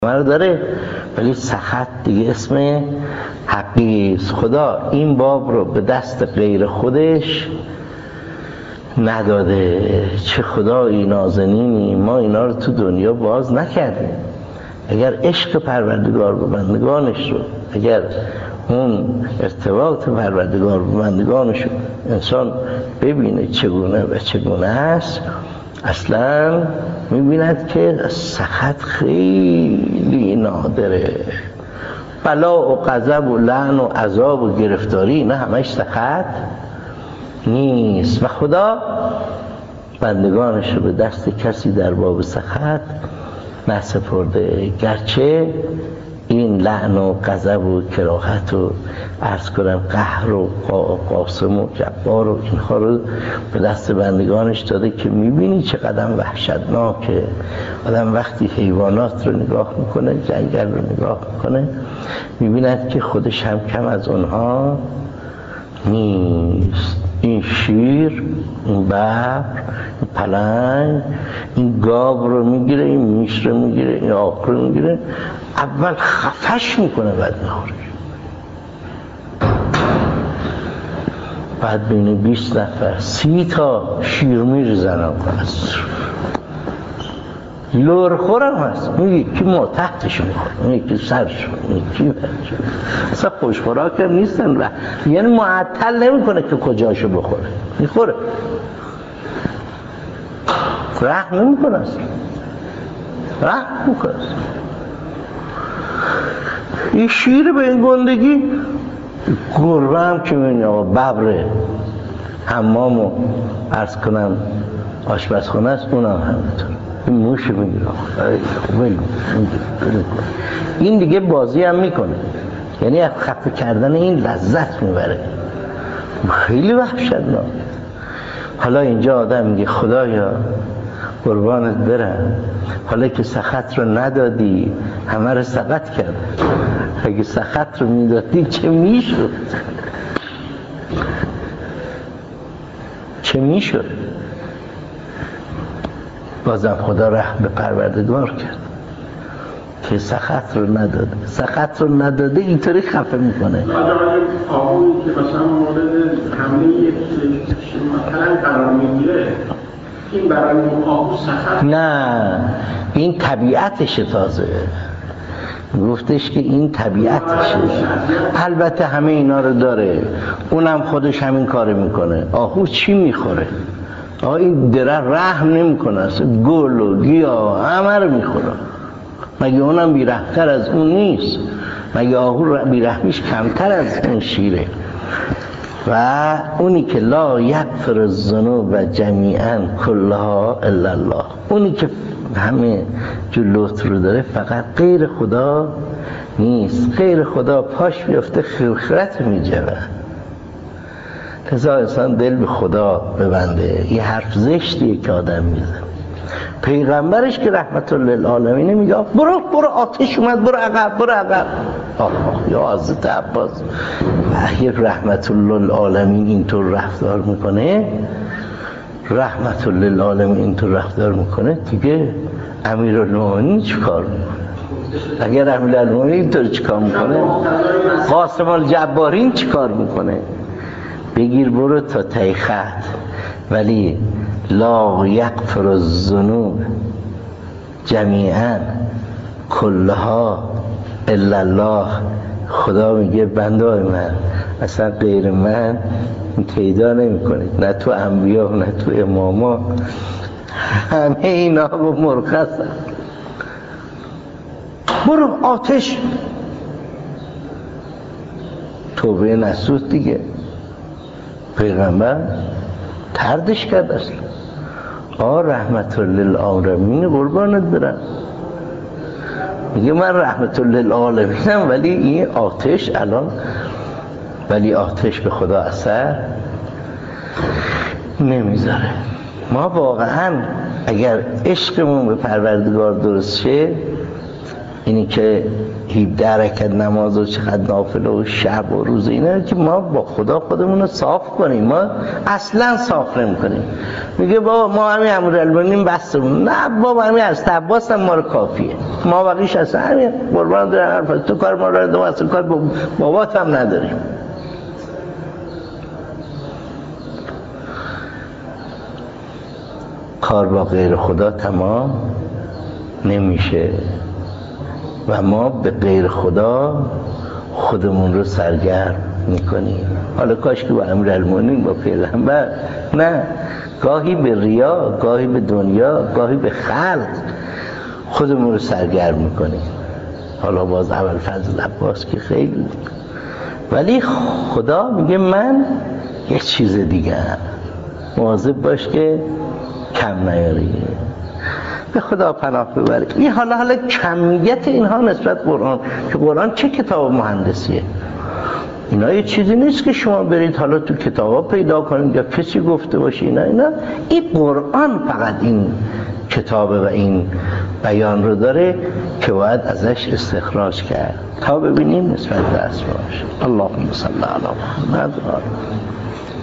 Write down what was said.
رو داره، ولی سخط دیگه اسم حقیقی است. خدا این باب رو به دست غیر خودش نداده. چه خدایی نازنینی، ما اینا رو تو دنیا باز نکردیم. اگر عشق پروردگار به بندگانش رو، اگر اون ارتباط پروردگار به بندگانش رو انسان ببینه چگونه و چگونه است، اصلا میبیند که سخط خیلی نادره. بلا و غضب و لعن و عذاب و گرفتاری اینا همش سخط نیست و خدا بندگانش رو به دست کسی در باب سخط نسپرده. گرچه این لعن و غضب و کراهت و عرض کنم قهر و قاسم و جبار و اینها رو به دست بندگانش داده که میبینی چقدر وحشتناکه. آدم وقتی حیوانات رو نگاه میکنه، جنگل رو نگاه میکنه، میبیند که خودش هم کم از اونها نیست. این شیر، این ببر، این پلنگ، این گاو رو میگیره، این میش رو میگیره، این آق رو میگیره، اول خفش میکنه بعد میخوره. بعد بین 20 نفر 30 تا شیرمیر زنم هست، لورخورم هست، اون یکی ما تحتش میخوره، اون یکی سرش، اون یکی برش. اصلا خوشخوراک هم نیستن، یعنی معطل نمیکنه که کجاشو بخوره، میخوره، رحم نمیکنه اصلا، رحم میکنه. این شیر به این گندگی، گربه هم که میبینی آقا ببره حمام و عرض کنم آشپزخانه است، اونم همینطور. این موش میگیره این دیگه بازی هم میکنه، یعنی از خفه کردن این لذت میبره، خیلی وحشتناک. حالا اینجا آدم میگه خدایا قربانت برم، حالا که سخط رو ندادی همه رو سقط کرد، اگه سخط رو میدادی چه میشد؟ چه میشد؟ بازم خدا رحم به پروردگار کرد که سخط رو نداده. سخط رو نداده اینطوری خفه میکنه. آقایی که مثلا مورد حمله یک مثلا قرار میگیره، این برای اون آقو سخت؟ نه، این طبیعتشه. تازه گفتش که این طبیعتشه. البته همه اینا رو داره، اونم خودش همین کار میکنه. آهو چی میخوره؟ این دره رحم نمیکنه، گل و گیاه همه رو میخوره. مگه اونم بیرحمتر از اون نیست؟ مگه آهو بیرحمیش کمتر از اون شیره؟ و اونی که لا یغفر الذنوب جمیعا کلها الا الله، اونی که همه جلوت رو داره فقط غیر خدا نیست. غیر خدا پاش بیفته خرخرت میجوه. لذا انسان دل به خدا ببنده. یه حرف زشتیه که آدم میزنه. پیغمبرش که رحمت للعالمین میگه برو آتش اومد، برو عقب. یا حضرت عباس وحی رحمت للعالمین اینطور رفتار میکنه، رحمت للعالمین اینطور رفتار میکنه، دیگه امیرالمومنین چیکار میکنه؟ اگر امیرالمومنین اینطور چیکار میکنه، قاسم الجبارین چیکار میکنه؟ بگیر برو تا ته خط. ولی لا یغفر الذنوب جمیعا کلها الا الله. خدا میگه بنده‌های من اصلا غیر من پیدا نمی‌کنید، نه تو انبیا نه تو اماما، همه اینا با مرخصن. برو آتش. توبه نسوح دیگه. پیغمبر تردش کرد اصلا. رحمت للعالمین قربانت برم. میگه من رحمت للعالمینم، ولی این آتش الان، ولی آتش به خدا اثر نمیذاره. ما واقعا اگر عشقمون به پروردگار درست شه، اینی که 17 رکعت نماز و چقدر نافله و شب و روز، اینه که ما با خدا خودمون رو صاف کنیم. ما اصلا صاف نمی‌کنیم. میگه بابا ما همین امیرالمومنین بسمون، نه بابا همین از عباس هم ما رو کافیه، ما بقیش اصلا همین قربان دارم حرف تو کار ما رو دو اصلا کار با بابات هم نداریم. کار با غیر خدا تمام نمیشه و ما به غیر خدا خودمون رو سرگرم میکنیم. حالا کاش که با امیرالمومنین، با پیغمبر، نه، گاهی به ریا، گاهی به دنیا، گاهی به خلق خودمون رو سرگرم میکنیم. حالا باز ابوالفضل عباس که خیلی، ولی خدا میگه من یه چیز دیگه هم. مواظب باش که کم نیاری، به خدا پناه ببری. این حالا کمیت اینها نسبت قرآن، که قرآن چه کتاب مهندسیه، اینا یه چیزی نیست که شما برید حالا تو کتابا پیدا کنید یا کسی گفته باشه. اینا این قرآن فقط این کتابه و این بیان رو داره که باید ازش استخراج کرد تا ببینیم نسبت به اسماش. اللهم صل علی محمد.